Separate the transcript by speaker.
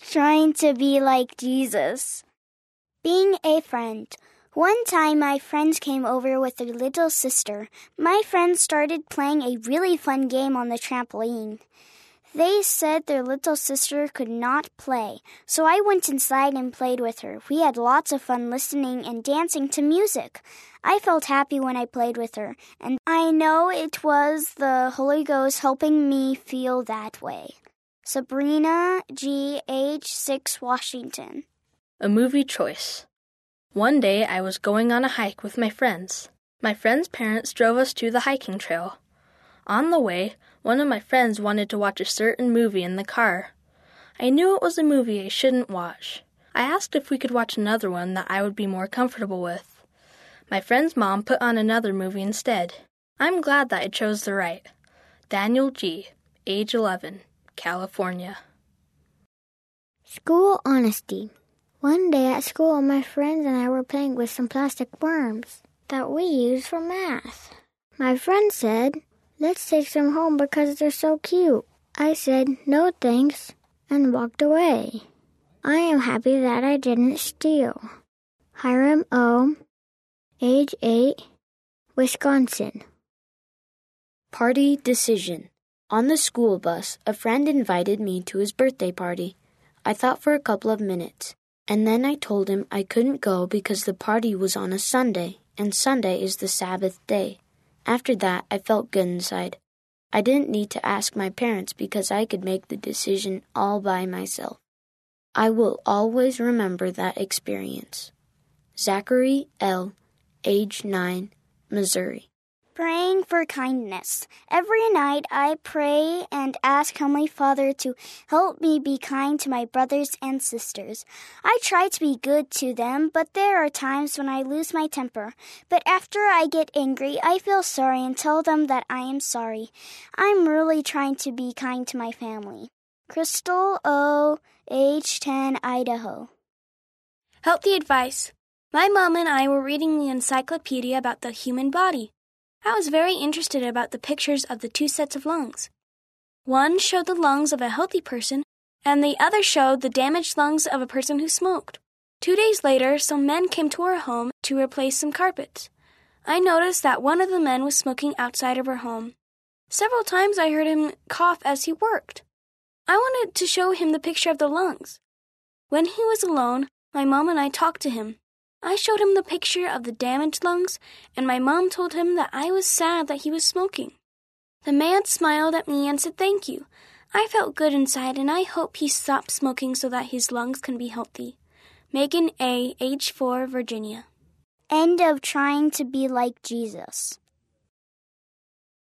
Speaker 1: trying to be like Jesus. Being a friend. One time my friends came over with their little sister. My friends started playing a really fun game on the trampoline. They said their little sister could not play, so I went inside and played with her. We had lots of fun listening and dancing to music. I felt happy when I played with her, and I know it was the Holy Ghost helping me feel that way. Sabrina G., age 6, Washington.
Speaker 2: A movie choice. One day I was going on a hike with my friends. My friends' parents drove us to the hiking trail. On the way, one of my friends wanted to watch a certain movie in the car. I knew it was a movie I shouldn't watch. I asked if we could watch another one that I would be more comfortable with. My friend's mom put on another movie instead. I'm glad that I chose the right. Daniel G., age 11, California.
Speaker 3: School honesty. One day at school, my friends and I were playing with some plastic worms that we use for math. My friend said, "Let's take some home because they're so cute." I said, "No thanks," and walked away. I am happy that I didn't steal. Hiram O., age 8, Wisconsin.
Speaker 4: Party decision. On the school bus, a friend invited me to his birthday party. I thought for a couple of minutes, and then I told him I couldn't go because the party was on a Sunday, and Sunday is the Sabbath day. After that, I felt good inside. I didn't need to ask my parents because I could make the decision all by myself. I will always remember that experience. Zachary L., age 9, Missouri.
Speaker 1: Praying for kindness. Every night I pray and ask Heavenly Father to help me be kind to my brothers and sisters. I try to be good to them, but there are times when I lose my temper. But after I get angry, I feel sorry and tell them that I am sorry. I'm really trying to be kind to my family. Crystal O., age 10, Idaho.
Speaker 5: Healthy advice. My mom and I were reading the encyclopedia about the human body. I was very interested about the pictures of the two sets of lungs. One showed the lungs of a healthy person, and the other showed the damaged lungs of a person who smoked. 2 days later, some men came to our home to replace some carpets. I noticed that one of the men was smoking outside of our home. Several times I heard him cough as he worked. I wanted to show him the picture of the lungs. When he was alone, my mom and I talked to him. I showed him the picture of the damaged lungs, and my mom told him that I was sad that he was smoking. The man smiled at me and said thank you. I felt good inside, and I hope he stops smoking so that his lungs can be healthy. Megan A., age 4, Virginia.
Speaker 1: End of trying to be like Jesus.